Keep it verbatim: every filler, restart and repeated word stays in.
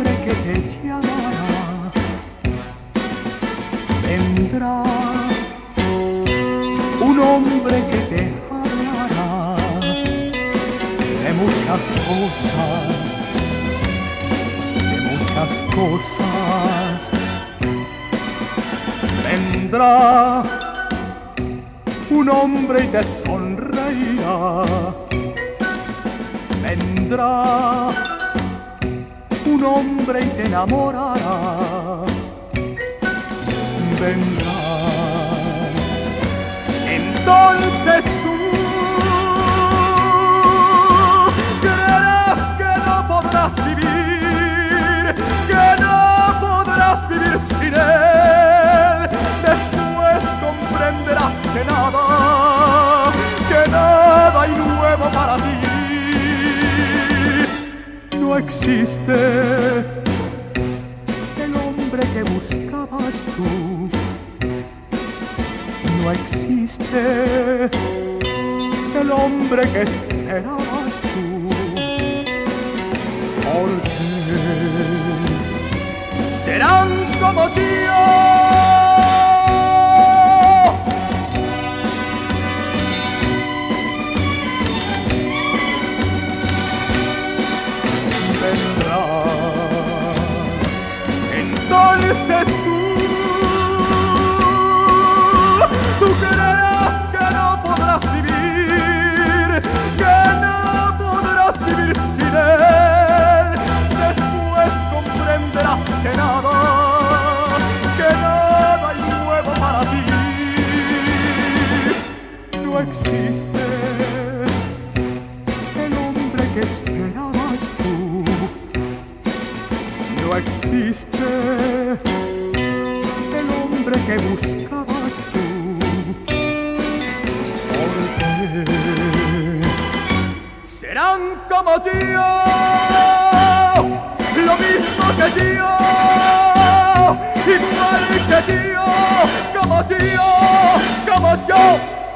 hombre que te llamará. Vendrá un hombre que te hablará de muchas cosas, de muchas cosas. Vendrá un hombre y te sonreirá. Vendrá un hombre y te enamorará. Vendrá, entonces tú creerás que no podrás vivir, que no podrás vivir sin él. Después comprenderás que nada, que nada hay nuevo para ti. No existe el hombre que buscabas tú. No existe el hombre que esperabas tú. Porque serán como yo. Vendrá, entonces tú, tú creerás que no podrás vivir, que no podrás vivir sin él. Después comprenderás que nada, que nada hay nuevo para ti. No existe el hombre que esperabas tú. No existe el hombre que buscabas tú. Porque serán como yo, lo mismo que yo, igual que yo, como yo, como yo.